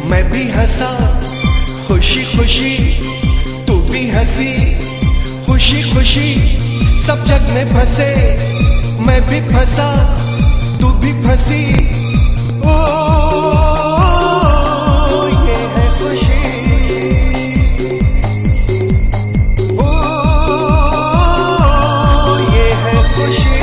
मैं भी हंसा खुशी खुशी, तू भी हंसी खुशी खुशी। सब जग में फंसे, मैं भी फंसा, तू भी फंसी। ओ ये है खुशी, ओ ये है खुशी।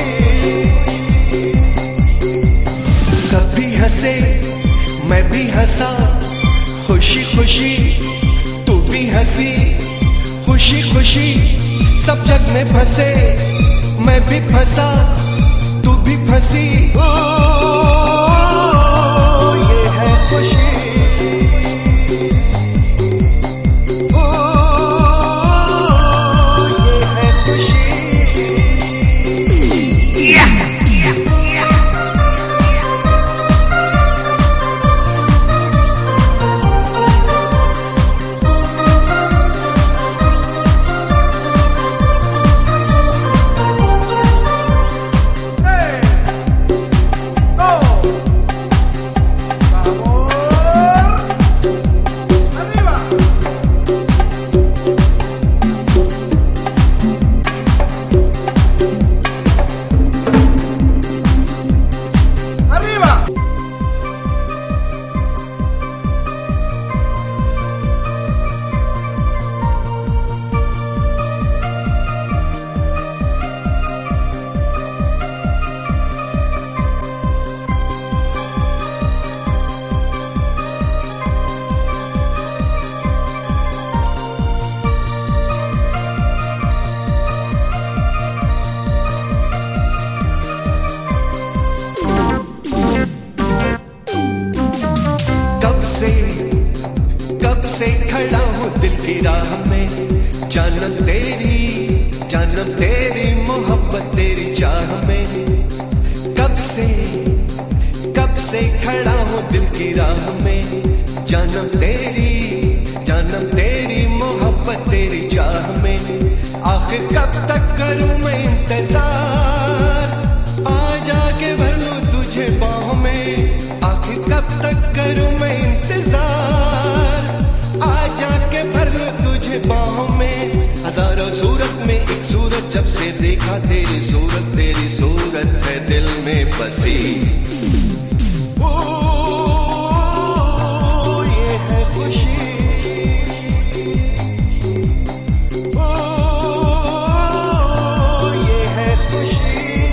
सब भी हंसे, मैं भी हंसा खुशी खुशी, तू भी हंसी खुशी खुशी। सब जग में फंसे, मैं भी फंसा, तू भी फंसी। ओ ये है खुशी, ओ ये है खुशी। कब से खड़ा हूँ दिल की राह में, जानम तेरी मोहब्बत तेरी चाह में। कब से खड़ा हूँ दिल की राह में, जानम तेरी मोहब्बत तेरी चाह में। आखिर कब तक करूँ मैं इंतजार, आ जाके भर लूँ तुझे बाहों में। आखिर कब तक करूँ मैं इंतजार, आ जाके भर लूँ तुझे बाहों में। हजारों सूरत में एक सूरत, जब से देखा तेरी सूरत है दिल में बसी। ओ ये है खुशी, ओ ये है खुशी।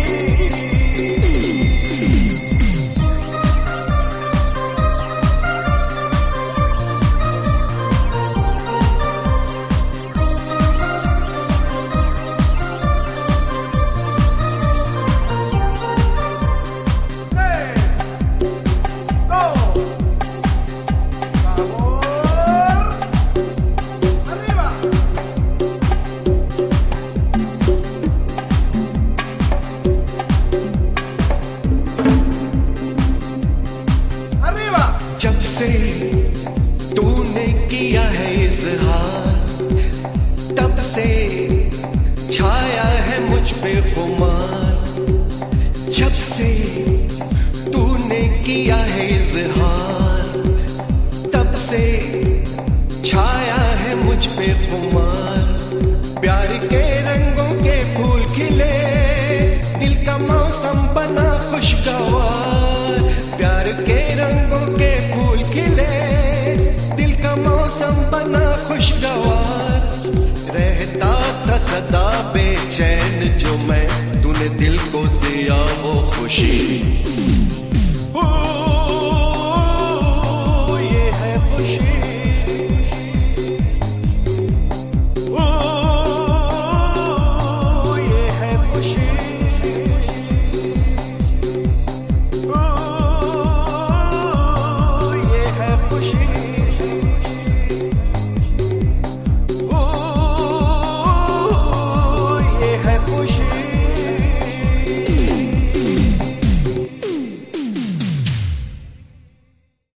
जब से तूने किया है इज़हार, तब से छाया है मुझ पे खुमार। जब से तूने किया है इज़हार, तब से छाया है मुझ पे खुमार। प्यार के रंगों के फूल खिले, दिल का मौसम बना खुशगवार। प्यार के रंगों के फूल खिले, दिल का मौसम बना खुशगवार। रहता था सदा बेचैन जो मैं, तूने दिल को दिया वो खुशी।